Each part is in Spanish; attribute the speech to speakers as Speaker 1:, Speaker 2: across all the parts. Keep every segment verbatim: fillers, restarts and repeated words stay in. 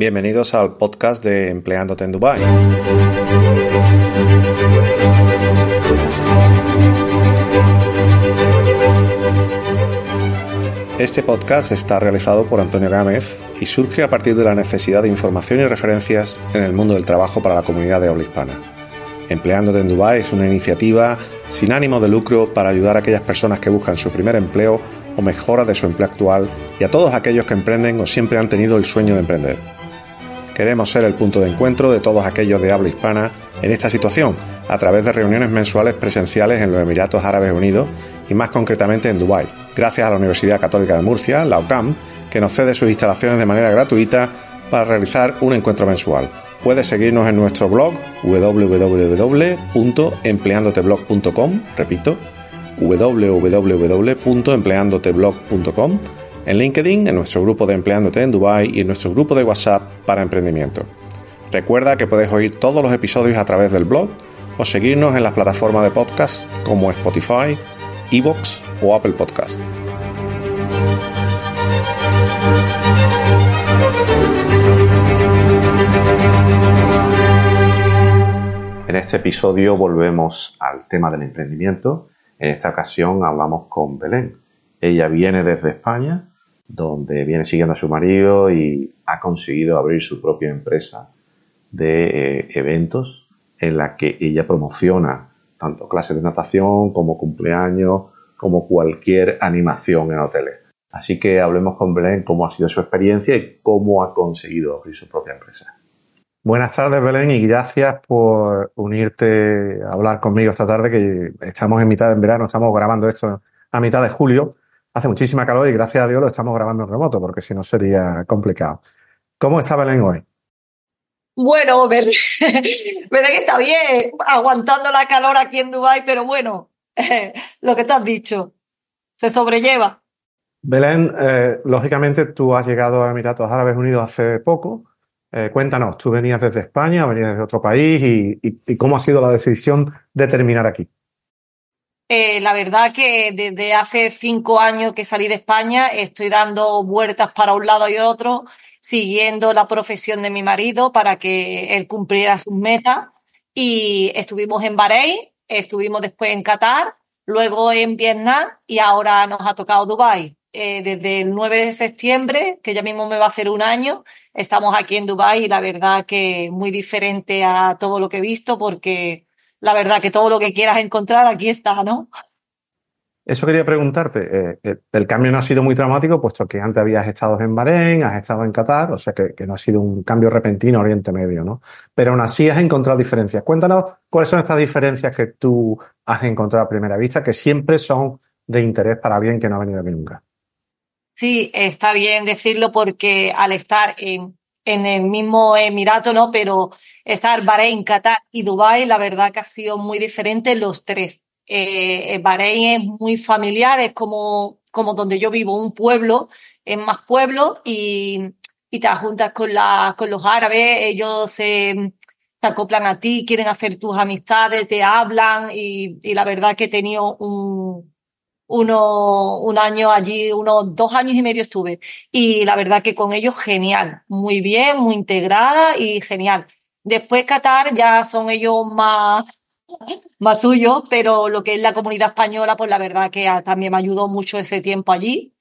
Speaker 1: Bienvenidos al podcast de Empleándote en Dubái. Este podcast está realizado por Antonio Gámez y surge a partir de la necesidad de información y referencias en el mundo del trabajo para la comunidad de habla hispana. Empleándote en Dubái es una iniciativa sin ánimo de lucro para ayudar a aquellas personas que buscan su primer empleo o mejora de su empleo actual y a todos aquellos que emprenden o siempre han tenido el sueño de emprender. Queremos ser el punto de encuentro de todos aquellos de habla hispana en esta situación a través de reuniones mensuales presenciales en los Emiratos Árabes Unidos y más concretamente en Dubái, gracias a la Universidad Católica de Murcia, la U C A M, que nos cede sus instalaciones de manera gratuita para realizar un encuentro mensual. Puedes seguirnos en nuestro blog w w w punto empleandoteblog punto com, repito, w w w punto empleandoteblog punto com, en LinkedIn, en nuestro grupo de Empleándote en Dubái y en nuestro grupo de WhatsApp para emprendimiento. Recuerda que puedes oír todos los episodios a través del blog o seguirnos en las plataformas de podcast como Spotify, iVoox o Apple Podcast. En este episodio volvemos al tema del emprendimiento. En esta ocasión hablamos con Belén. Ella viene desde España, donde viene siguiendo a su marido y ha conseguido abrir su propia empresa de eh, eventos en la que ella promociona tanto clases de natación como cumpleaños, como cualquier animación en hoteles. Así que hablemos con Belén cómo ha sido su experiencia y cómo ha conseguido abrir su propia empresa. Buenas tardes, Belén, y gracias por unirte a hablar conmigo esta tarde, que estamos en mitad de verano, estamos grabando esto a mitad de julio. Hace muchísima calor y gracias a Dios lo estamos grabando en remoto, porque si no sería complicado. ¿Cómo está Belén hoy?
Speaker 2: Bueno, Belén, Belén está bien, aguantando la calor aquí en Dubái, pero bueno, eh, lo que tú has dicho, se sobrelleva.
Speaker 1: Belén, eh, lógicamente tú has llegado a Emiratos Árabes Unidos hace poco. Eh, cuéntanos, tú venías desde España, venías desde otro país y, y, y ¿cómo ha sido la decisión de terminar aquí?
Speaker 2: Eh, la verdad que desde hace cinco años que salí de España estoy dando vueltas para un lado y otro, siguiendo la profesión de mi marido para que él cumpliera sus metas. Y estuvimos en Bahrein, estuvimos después en Qatar, luego en Vietnam y ahora nos ha tocado Dubái. Eh, desde el nueve de septiembre, que ya mismo me va a hacer un año, estamos aquí en Dubái y la verdad que muy diferente a todo lo que he visto, porque la verdad que todo lo que quieras encontrar aquí está, ¿no?
Speaker 1: Eso quería preguntarte. Eh, el cambio no ha sido muy dramático, puesto que antes habías estado en Bahrein, has estado en Qatar, o sea que, que no ha sido un cambio repentino a Oriente Medio, ¿no? Pero aún así has encontrado diferencias. Cuéntanos cuáles son estas diferencias que tú has encontrado a primera vista, que siempre son de interés para alguien que no ha venido aquí nunca.
Speaker 2: Sí, está bien decirlo porque al estar en, en el mismo Emirato, ¿no? Pero estar Bahrein, Qatar y Dubái, la verdad que ha sido muy diferente los tres. Eh, Bahrein es muy familiar, es como, como donde yo vivo, un pueblo, es más pueblo y, y te juntas con, la, con los árabes, ellos se, te acoplan a ti, quieren hacer tus amistades, te hablan y, y la verdad que he tenido un uno, un año allí, unos dos años y medio estuve. Y la verdad que con ellos genial, muy bien, muy integrada y genial. Después Qatar ya son ellos más, más suyos, pero lo que es la comunidad española, pues la verdad que también me ayudó mucho ese tiempo allí.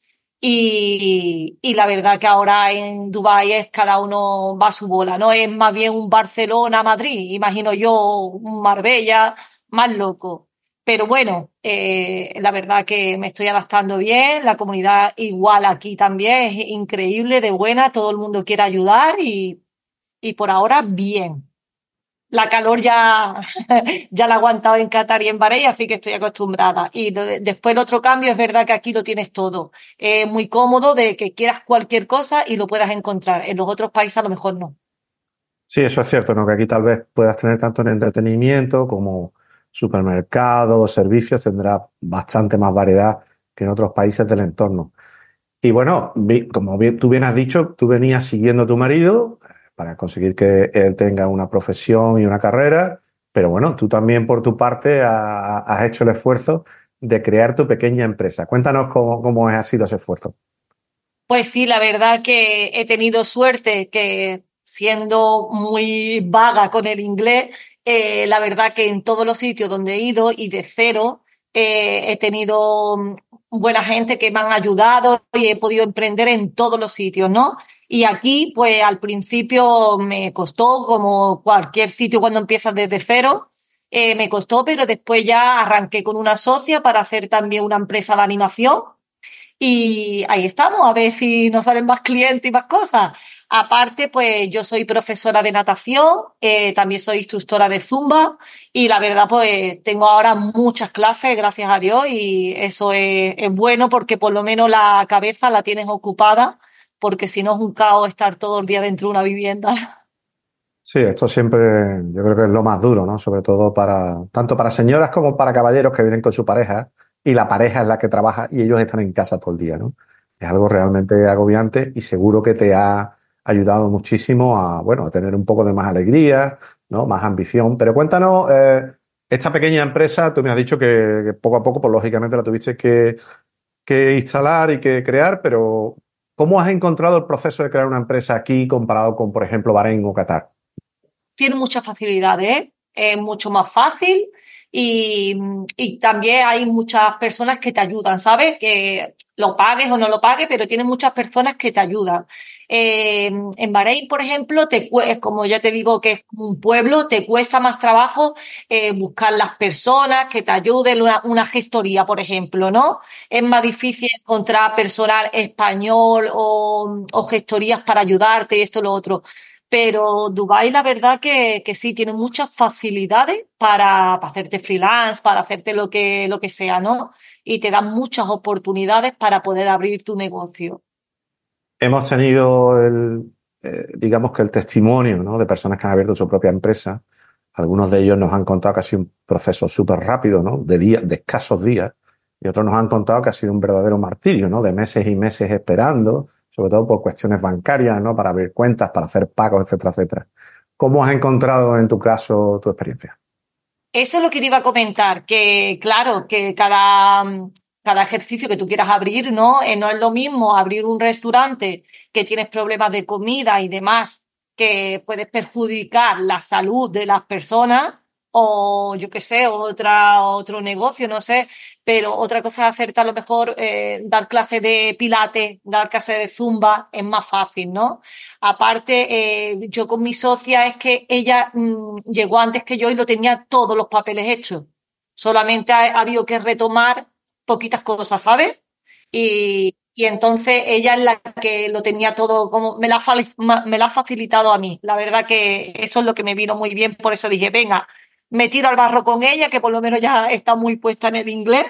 Speaker 2: Y, y la verdad que ahora en Dubái es cada uno va a su bola, ¿no? Es más bien un Barcelona-Madrid, imagino yo, un Marbella, más loco. Pero bueno, eh, la verdad que me estoy adaptando bien, la comunidad igual aquí también es increíble, de buena, todo el mundo quiere ayudar y, y por ahora bien. La calor ya, ya la he aguantado en Qatar y en Bahrein, así que estoy acostumbrada. Y de- después el otro cambio es verdad que aquí lo tienes todo. Es muy cómodo de que quieras cualquier cosa y lo puedas encontrar. En los otros países a lo mejor no.
Speaker 1: Sí, eso es cierto, ¿no? Que aquí tal vez puedas tener tanto en entretenimiento como supermercados, servicios, tendrás bastante más variedad que en otros países del entorno. Y bueno, vi- como bien- tú bien has dicho, tú venías siguiendo a tu marido eh, para conseguir que él tenga una profesión y una carrera, pero bueno, tú también por tu parte ha- has hecho el esfuerzo de crear tu pequeña empresa. Cuéntanos cómo, cómo ha sido ese esfuerzo.
Speaker 2: Pues sí, la verdad que he tenido suerte que siendo muy vaga con el inglés, eh, la verdad que en todos los sitios donde he ido y de cero, eh, he tenido mm, buena gente que me han ayudado y he podido emprender en todos los sitios, ¿no? Y aquí, pues al principio me costó, como cualquier sitio cuando empiezas desde cero, eh, me costó, pero después ya arranqué con una socia para hacer también una empresa de animación y ahí estamos, a ver si nos salen más clientes y más cosas. Aparte, pues yo soy profesora de natación, eh, también soy instructora de Zumba y la verdad, pues tengo ahora muchas clases, gracias a Dios, y eso es, es bueno porque por lo menos la cabeza la tienes ocupada, porque si no es un caos estar todo el día dentro de una vivienda.
Speaker 1: Sí, esto siempre yo creo que es lo más duro, ¿no? Sobre todo para, tanto para señoras como para caballeros que vienen con su pareja y la pareja es la que trabaja y ellos están en casa todo el día, ¿no? Es algo realmente agobiante y seguro que te ha ayudado muchísimo a, bueno, a tener un poco de más alegría, ¿no? Más ambición. Pero cuéntanos, eh, esta pequeña empresa, tú me has dicho que, que poco a poco, pues lógicamente la tuviste que, que instalar y que crear, pero ¿cómo has encontrado el proceso de crear una empresa aquí comparado con, por ejemplo, Bahrein o Qatar?
Speaker 2: Tiene muchas facilidades, ¿eh? Es mucho más fácil y, y también hay muchas personas que te ayudan, ¿sabes? Que lo pagues o no lo pagues, pero tiene muchas personas que te ayudan. Eh, en Bahrein, por ejemplo, te, cue- como ya te digo que es un pueblo, te cuesta más trabajo eh, buscar las personas que te ayuden, una, una gestoría, por ejemplo, ¿no? Es más difícil encontrar personal español o, o gestorías para ayudarte y esto y lo otro. Pero Dubái, la verdad que, que sí, tiene muchas facilidades para, para hacerte freelance, para hacerte lo que, lo que sea, ¿no? Y te dan muchas oportunidades para poder abrir tu negocio.
Speaker 1: Hemos tenido el, eh, digamos que el testimonio, ¿no? De personas que han abierto su propia empresa. Algunos de ellos nos han contado que ha sido un proceso súper rápido, ¿no? De días, de escasos días. Y otros nos han contado que ha sido un verdadero martirio, ¿no? De meses y meses esperando, sobre todo por cuestiones bancarias, ¿no? Para abrir cuentas, para hacer pagos, etcétera, etcétera. ¿Cómo has encontrado en tu caso tu experiencia?
Speaker 2: Eso es lo que te iba a comentar, que claro, que cada, cada ejercicio que tú quieras abrir, ¿no? Eh, no es lo mismo abrir un restaurante que tienes problemas de comida y demás, que puedes perjudicar la salud de las personas, o yo qué sé, otra, otro negocio, no sé, pero otra cosa es hacerte a lo mejor eh, dar clase de pilates, dar clase de zumba, es más fácil, ¿no? Aparte, eh, yo con mi socia es que ella mm, llegó antes que yo y lo tenía todos los papeles hechos. Solamente ha, ha habido que retomar poquitas cosas, ¿sabes? Y, y entonces ella es la que lo tenía todo, como me la, ha fali- ma- me la ha facilitado a mí. La verdad que eso es lo que me vino muy bien, por eso dije, venga, me tiro al barro con ella, que por lo menos ya está muy puesta en el inglés.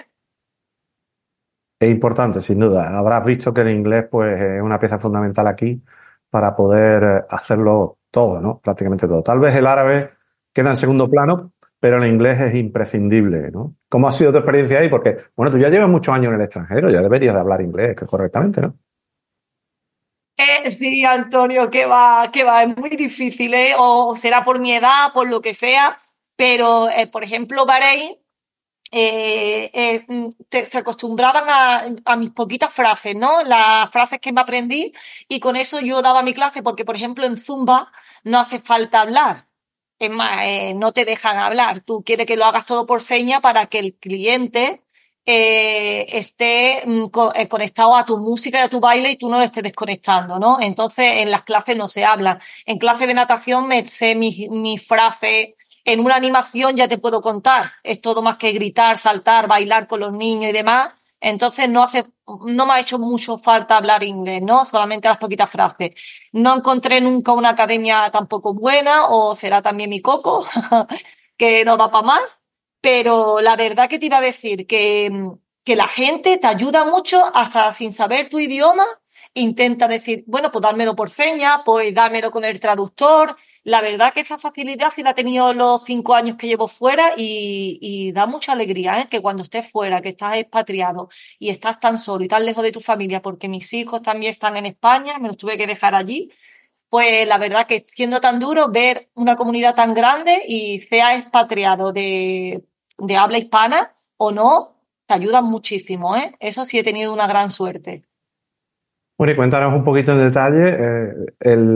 Speaker 1: Es importante, sin duda. Habrás visto que el inglés, pues, es una pieza fundamental aquí para poder eh, hacerlo todo, ¿no? Prácticamente todo. Tal vez el árabe queda en segundo plano, pero el inglés es imprescindible, ¿no? ¿Cómo ha sido tu experiencia ahí? Porque, bueno, tú ya llevas muchos años en el extranjero, ya deberías de hablar inglés que correctamente, ¿no?
Speaker 2: Eh, sí, Antonio, que va, que va, es muy difícil, ¿eh? O será por mi edad, por lo que sea, pero, eh, por ejemplo, Bahrein, eh, eh, mm, te, se acostumbraban a, a mis poquitas frases, ¿no? Las frases que me aprendí y con eso yo daba mi clase porque, por ejemplo, en Zumba no hace falta hablar. Es más, eh, no te dejan hablar. Tú quieres que lo hagas todo por seña para que el cliente eh, esté mm, co- eh, conectado a tu música y a tu baile y tú no lo estés desconectando, ¿no? Entonces, en las clases no se habla. En clase de natación me sé mis, mis frases. En una animación ya te puedo contar, es todo más que gritar, saltar, bailar con los niños y demás. Entonces no hace, no me ha hecho mucho falta hablar inglés, ¿no? Solamente las poquitas frases. No encontré nunca una academia tampoco buena, o será también mi coco, que no da para más. Pero la verdad que te iba a decir que, que la gente te ayuda mucho hasta sin saber tu idioma. Intenta decir, bueno, pues dármelo por señas, pues dármelo con el traductor. La verdad que esa facilidad sí la he tenido los cinco años que llevo fuera y, y da mucha alegría, ¿eh? Que cuando estés fuera, que estás expatriado y estás tan solo y tan lejos de tu familia, porque mis hijos también están en España, me los tuve que dejar allí, pues la verdad que siendo tan duro ver una comunidad tan grande y sea expatriado de, de habla hispana o no, te ayuda muchísimo, ¿eh? Eso sí he tenido una gran suerte.
Speaker 1: Bueno, y cuéntanos un poquito en detalle eh, el,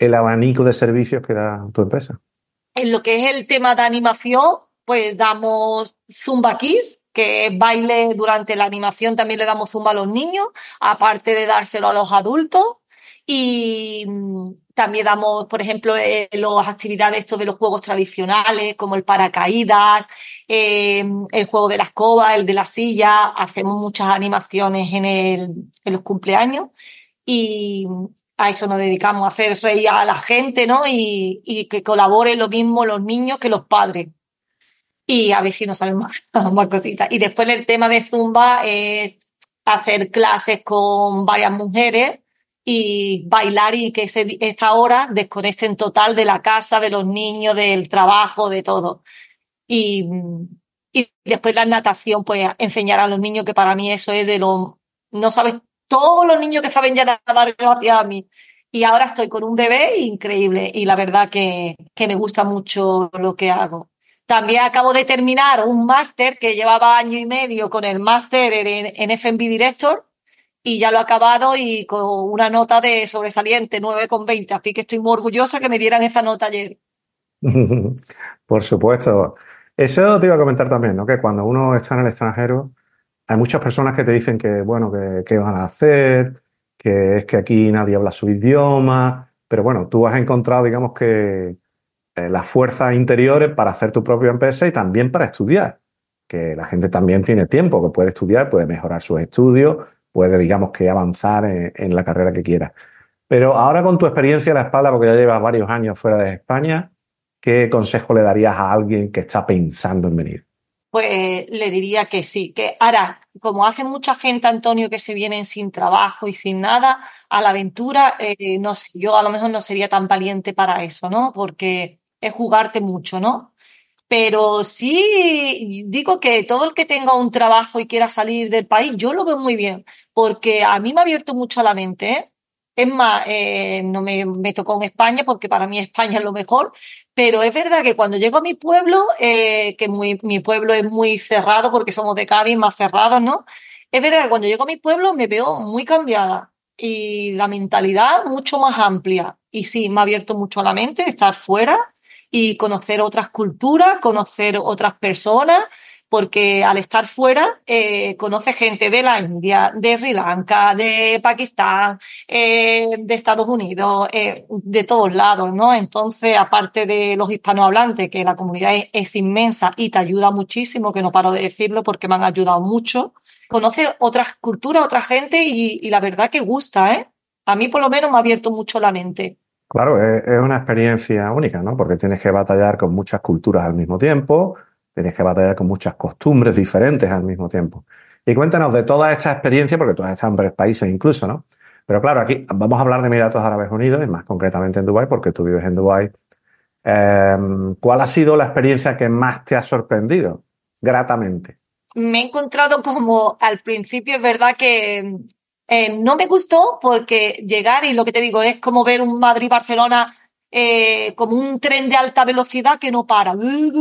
Speaker 1: el abanico de servicios que da tu empresa?
Speaker 2: En lo que es el tema de animación, pues damos Zumba Kids, que es baile durante la animación, también le damos Zumba a los niños, aparte de dárselo a los adultos. Y mm, también damos, por ejemplo, eh, las actividades estos de los juegos tradicionales, como el paracaídas, eh, el juego de la escoba, el de la silla. Hacemos muchas animaciones en el, en los cumpleaños y a eso nos dedicamos, a hacer reír a la gente, ¿no? Y, y que colaboren lo mismo los niños que los padres. Y a ver si nos salen más, más cositas. Y después el tema de Zumba es hacer clases con varias mujeres y bailar y que ese, esta hora desconecten total de la casa, de los niños, del trabajo, de todo. Y, y después la natación, pues enseñar a los niños, que para mí eso es de lo... No sabes, todos los niños que saben ya nadar gracias a mí. Y ahora estoy con un bebé increíble y la verdad que, que me gusta mucho lo que hago. También acabo de terminar un máster que llevaba año y medio con el máster en, en F and B Director y ya lo he acabado y con una nota de sobresaliente, nueve coma veinte. Así que estoy muy orgullosa que me dieran esa nota ayer.
Speaker 1: Por supuesto. Eso te iba a comentar también, ¿no? Que cuando uno está en el extranjero, hay muchas personas que te dicen que, bueno, que, que van a hacer, que es que aquí nadie habla su idioma, pero bueno, tú has encontrado, digamos que eh, las fuerzas interiores para hacer tu propia empresa y también para estudiar, que la gente también tiene tiempo, que puede estudiar, puede mejorar sus estudios, puede, digamos que avanzar en, en la carrera que quiera. Pero ahora con tu experiencia a la espalda, porque ya llevas varios años fuera de España, ¿qué consejo le darías a alguien que está pensando en venir?
Speaker 2: Pues le diría que sí, que ahora, como hace mucha gente, Antonio, que se vienen sin trabajo y sin nada a la aventura, eh, no sé, yo a lo mejor no sería tan valiente para eso, ¿no? Porque es jugarte mucho, ¿no? Pero sí digo que todo el que tenga un trabajo y quiera salir del país, yo lo veo muy bien, porque a mí me ha abierto mucho la mente, ¿eh? Es más, eh, no me, me tocó en España porque para mí España es lo mejor, pero es verdad que cuando llego a mi pueblo, eh, que muy, mi pueblo es muy cerrado porque somos de Cádiz, más cerrados, ¿no? Es verdad que cuando llego a mi pueblo me veo muy cambiada y la mentalidad mucho más amplia. Y sí, me ha abierto mucho la mente estar fuera y conocer otras culturas, conocer otras personas, porque al estar fuera eh, conoce gente de la India, de Sri Lanka, de Pakistán, eh, de Estados Unidos, eh, de todos lados, ¿no? Entonces, aparte de los hispanohablantes, que la comunidad es, es inmensa y te ayuda muchísimo, que no paro de decirlo porque me han ayudado mucho, conoce otras culturas, otra gente y, y la verdad que gusta, ¿eh? A mí por lo menos me ha abierto mucho la mente.
Speaker 1: Claro, es, es una experiencia única, ¿no? Porque tienes que batallar con muchas culturas al mismo tiempo, tienes que batallar con muchas costumbres diferentes al mismo tiempo. Y cuéntanos de toda esta experiencia, porque tú has estado en varios países incluso, ¿no? Pero claro, aquí vamos a hablar de Emiratos Árabes Unidos y más concretamente en Dubái, porque tú vives en Dubái. Eh, ¿Cuál ha sido la experiencia que más te ha sorprendido gratamente?
Speaker 2: Me he encontrado como al principio, es verdad que eh, no me gustó porque llegar y lo que te digo es como ver un Madrid-Barcelona eh, como un tren de alta velocidad que no para.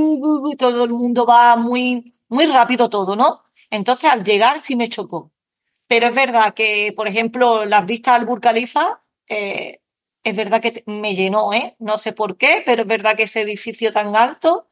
Speaker 2: Todo el mundo va muy, muy rápido todo, ¿no? Entonces al llegar sí me chocó. Pero es verdad que, por ejemplo, las vistas al Burj Khalifa, eh, es verdad que te- me llenó, ¿eh? No sé por qué, pero es verdad que ese edificio tan alto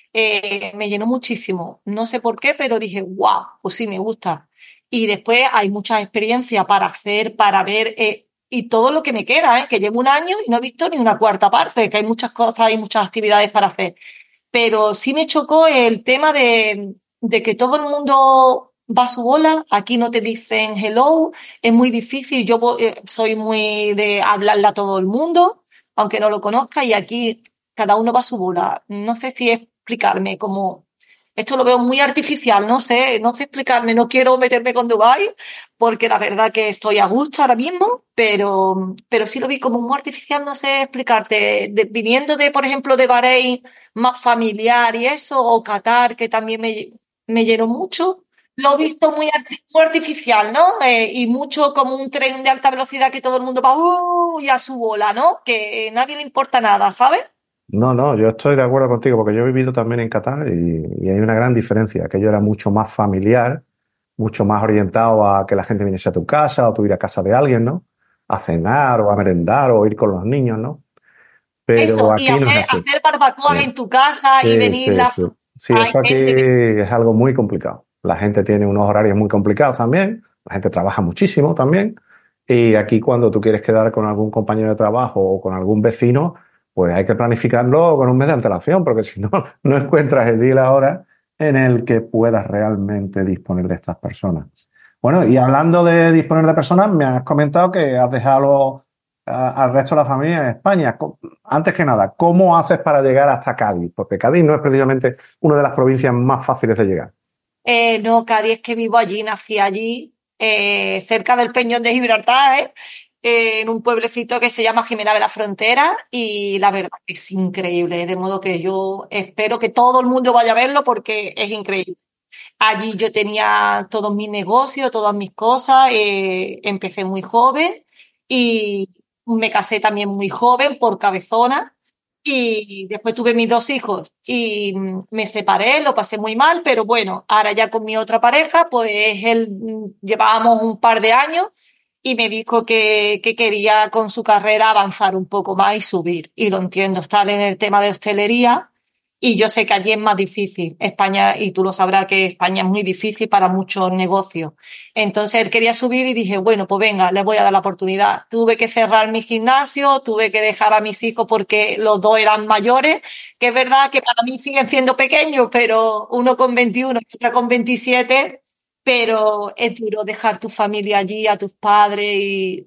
Speaker 2: eh, me llenó muchísimo. No sé por qué, pero dije, wow, pues sí, me gusta. Y después hay muchas experiencias para hacer, para ver, eh, y todo lo que me queda, ¿eh? Que llevo un año y no he visto ni una cuarta parte, que hay muchas cosas y muchas actividades para hacer. Pero sí me chocó el tema de, de que todo el mundo va a su bola, aquí no te dicen hello, es muy difícil, yo vo- eh, soy muy de hablarle a todo el mundo, aunque no lo conozca, y aquí cada uno va a su bola. No sé si explicarme, como esto lo veo muy artificial, no sé, no sé explicarme, no quiero meterme con Dubái, porque la verdad que estoy a gusto ahora mismo, pero, pero sí lo vi como muy artificial, no sé explicarte. De- viniendo de, por ejemplo, de Bahrein, más familiar y eso, o Qatar, que también me, me llenó mucho. Lo he visto muy, arti- muy artificial, ¿no? Eh, y mucho como un tren de alta velocidad que todo el mundo va ¡uh! Y a su bola, ¿no? Que a nadie le importa nada, ¿sabes?
Speaker 1: No, no, yo estoy de acuerdo contigo porque yo he vivido también en Qatar y, y hay una gran diferencia. Aquello era mucho más familiar, mucho más orientado a que la gente viniese a tu casa o tú ir a casa de alguien, ¿no? A cenar o a merendar o ir con los niños, ¿no? pero
Speaker 2: Eso, y
Speaker 1: aquí no es
Speaker 2: hacer,
Speaker 1: así.
Speaker 2: hacer barbacoas
Speaker 1: Sí,
Speaker 2: en tu casa y
Speaker 1: sí,
Speaker 2: venir
Speaker 1: sí,
Speaker 2: la...
Speaker 1: sí. Sí,
Speaker 2: Hay
Speaker 1: eso aquí
Speaker 2: gente que...
Speaker 1: es algo muy complicado. La gente tiene unos horarios muy complicados también, la gente trabaja muchísimo también, y aquí cuando tú quieres quedar con algún compañero de trabajo o con algún vecino, pues hay que planificarlo con un mes de antelación, porque si no, no encuentras el día y la hora en el que puedas realmente disponer de estas personas. Bueno, y hablando de disponer de personas, me has comentado que has dejado a- al resto de la familia en España. Co- Antes que nada, ¿cómo haces para llegar hasta Cádiz? Porque Cádiz no es precisamente una de las provincias más fáciles de llegar.
Speaker 2: Eh, no, Cádiz, es que vivo allí, nací allí, eh, cerca del Peñón de Gibraltar, ¿eh? Eh, en un pueblecito que se llama Jimena de la Frontera y la verdad que es increíble, de modo que yo espero que todo el mundo vaya a verlo porque es increíble. Allí yo tenía todos mis negocios, todas mis cosas, eh, empecé muy joven y me casé también muy joven por cabezona y después tuve mis dos hijos y mm, me separé, lo pasé muy mal, pero bueno, ahora ya con mi otra pareja, pues él mm, llevábamos un par de años y me dijo que, que quería con su carrera avanzar un poco más y subir. Y lo entiendo, estar en el tema de hostelería y yo sé que allí es más difícil. España, y tú lo sabrás que España es muy difícil para muchos negocios. Entonces él quería subir y dije, bueno, pues venga, le voy a dar la oportunidad. Tuve que cerrar mi gimnasio, tuve que dejar a mis hijos porque los dos eran mayores, que es verdad que para mí siguen siendo pequeños, pero uno con veintiuno y otra con veintisiete, pero es duro dejar tu familia allí, a tus padres y,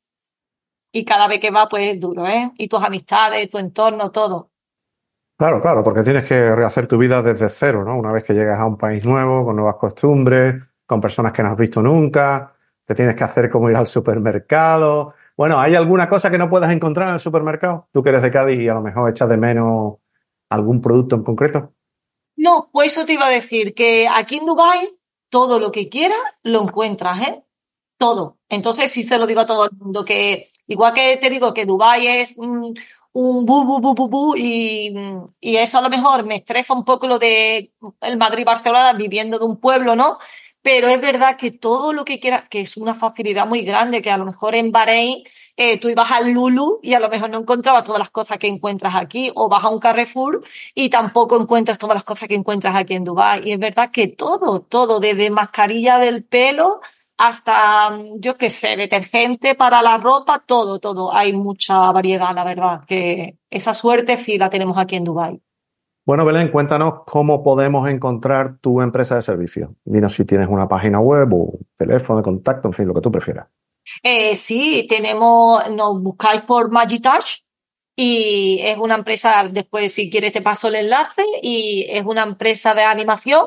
Speaker 2: y cada vez que va, pues es duro, ¿eh? Y tus amistades, tu entorno, todo.
Speaker 1: Claro, claro, porque tienes que rehacer tu vida desde cero, ¿no? Una vez que llegas a un país nuevo, con nuevas costumbres, con personas que no has visto nunca, te tienes que hacer como ir al supermercado. Bueno, ¿hay alguna cosa que no puedas encontrar en el supermercado? Tú que eres de Cádiz y a lo mejor echas de menos algún producto en concreto.
Speaker 2: No, pues eso te iba a decir, que aquí en Dubái todo lo que quieras lo encuentras, ¿eh? Todo. Entonces sí se lo digo a todo el mundo, que igual que te digo que Dubái es mm, un bu, bu, bu, bu, bu, y, mm, y eso a lo mejor me estresa un poco lo de el Madrid-Barcelona viviendo de un pueblo, ¿no? Pero es verdad que todo lo que quieras, que es una facilidad muy grande, que a lo mejor en Bahrein eh, tú ibas al Lulu y a lo mejor no encontrabas todas las cosas que encuentras aquí, o vas a un Carrefour y tampoco encuentras todas las cosas que encuentras aquí en Dubái. Y es verdad que todo, todo, desde mascarilla del pelo hasta, mm, yo qué sé, detergente para la ropa, todo, todo. Hay mucha variedad, la verdad, que esa suerte sí la tenemos aquí en Dubái.
Speaker 1: Bueno, Belén, cuéntanos cómo podemos encontrar tu empresa de servicios. Dinos si tienes una página web o teléfono de contacto, en fin, lo que tú prefieras.
Speaker 2: Eh, sí, tenemos, nos buscáis por Magitouch y es una empresa, después si quieres te paso el enlace, y es una empresa de animación.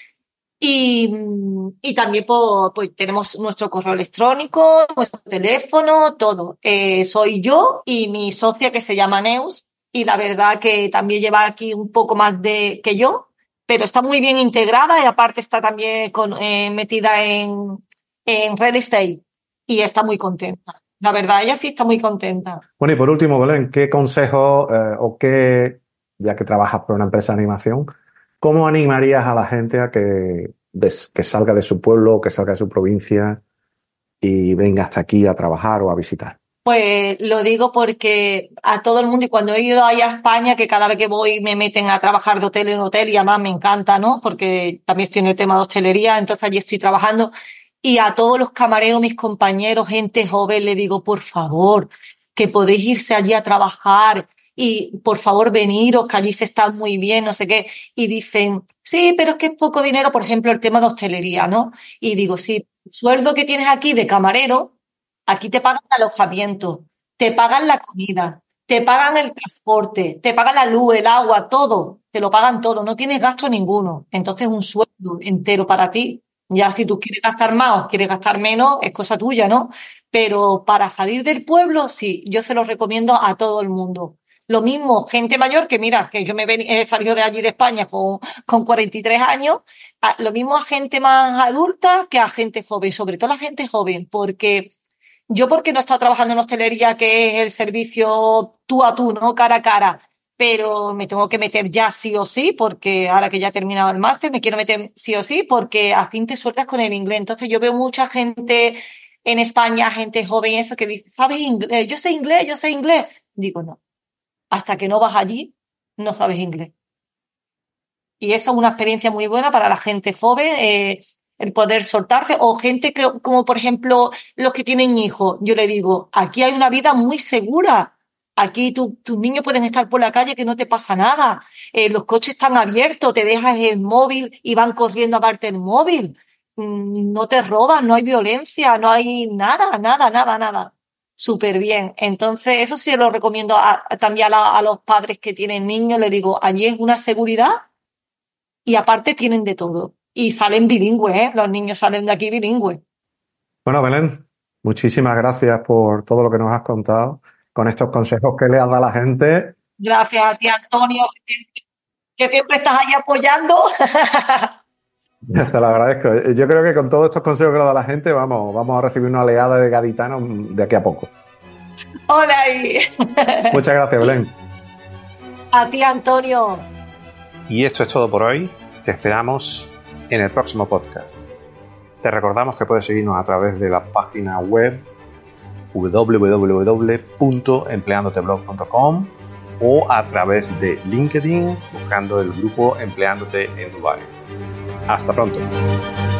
Speaker 2: Y, mm, y también po- pues, tenemos nuestro correo electrónico, nuestro teléfono, todo. Eh, soy yo y mi socia que se llama Neus, y la verdad que también lleva aquí un poco más de que yo, pero está muy bien integrada y aparte está también con- eh, metida en, en real estate y está muy contenta. La verdad, ella sí está muy contenta.
Speaker 1: Bueno, y por último, Belén, ¿qué consejo eh, o qué, ya que trabajas por una empresa de animación, cómo animarías a la gente a que, des- que salga de su pueblo, que salga de su provincia y venga hasta aquí a trabajar o a visitar?
Speaker 2: Pues lo digo porque a todo el mundo, y cuando he ido allá a España, que cada vez que voy me meten a trabajar de hotel en hotel, y además me encanta, ¿no? Porque también estoy en el tema de hostelería, entonces allí estoy trabajando. Y a todos los camareros, mis compañeros, gente joven, le digo, por favor, que podéis irse allí a trabajar y por favor veniros, que allí se está muy bien, no sé qué. Y dicen, sí, pero es que es poco dinero, por ejemplo, el tema de hostelería, ¿no? Y digo, sí, el sueldo que tienes aquí de camarero. Aquí te pagan el alojamiento, te pagan la comida, te pagan el transporte, te pagan la luz, el agua, todo, te lo pagan todo, no tienes gasto ninguno. Entonces un sueldo entero para ti. Ya si tú quieres gastar más o quieres gastar menos, es cosa tuya, ¿no? Pero para salir del pueblo, sí, yo se lo recomiendo a todo el mundo. Lo mismo, gente mayor, que mira, que yo me ven- he salido de allí de España con, con cuarenta y tres años, a- lo mismo a gente más adulta que a gente joven, sobre todo a la gente joven, porque yo porque no he estado trabajando en hostelería, que es el servicio tú a tú, ¿no? Cara a cara, pero me tengo que meter ya sí o sí, porque ahora que ya he terminado el máster, me quiero meter sí o sí, porque a fin te sueltas con el inglés. Entonces yo veo mucha gente en España, gente joven, eso que dice, ¿sabes inglés? Yo sé inglés, yo sé inglés. Digo, no. hasta que no vas allí, no sabes inglés. Y eso es una experiencia muy buena para la gente joven, eh, el poder soltarse, o gente que, como por ejemplo los que tienen hijos. Yo le digo, aquí hay una vida muy segura. Aquí tu- tus niños pueden estar por la calle que no te pasa nada. Eh, los coches están abiertos, te dejas el móvil y van corriendo a darte el móvil. Mm, No te roban, no hay violencia, no hay nada, nada, nada, nada. Súper bien. Entonces, eso sí lo recomiendo a- a- también a, la- a los padres que tienen niños. Le digo, allí es una seguridad y aparte tienen de todo. Y salen bilingües, ¿eh? Los niños salen de aquí bilingües.
Speaker 1: Bueno, Belén, muchísimas gracias por todo lo que nos has contado, con estos consejos que le has dado a la gente.
Speaker 2: Gracias a ti, Antonio, que siempre estás ahí apoyando.
Speaker 1: Se lo agradezco. Yo creo que con todos estos consejos que le has dado a la gente, vamos, vamos a recibir una oleada de gaditanos de aquí a poco.
Speaker 2: Hola ahí.
Speaker 1: Muchas gracias, Belén.
Speaker 2: A ti, Antonio.
Speaker 1: Y esto es todo por hoy. Te esperamos en el próximo podcast. Te recordamos que puedes seguirnos a través de la página web doble u doble u doble u punto empleandoteblog punto com o a través de LinkedIn buscando el grupo Empleándote en Dubái. Hasta pronto.